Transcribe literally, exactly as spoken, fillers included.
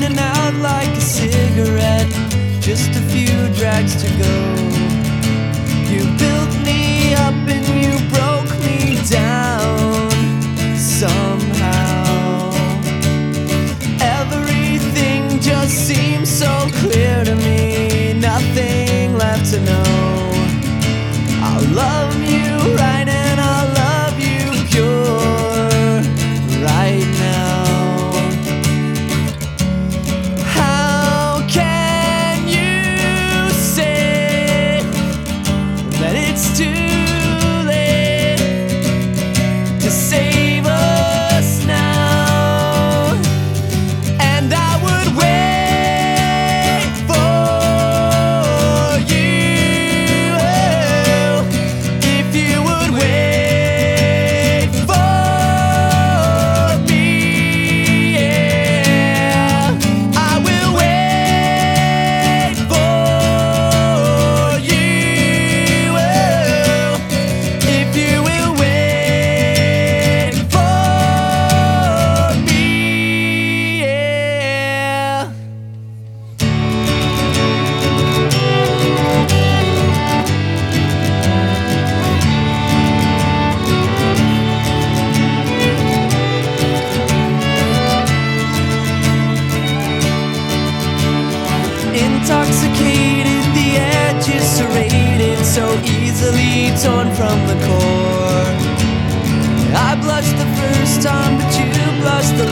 burning out like a cigarette. Just a few drags to go. You built me up and you broke me down somehow. Everything just seems so clear to me. Nothing left to know. I'll love you right and I'll love you pure right now. How can you say that it's too late to save us now? And I would wait for you if you would wait for me. Yeah, I will wait for you if you will wait for me. Yeah. Intoxicated, the edge is serrated, so easily torn from the core. I blushed the first time, but you blushed the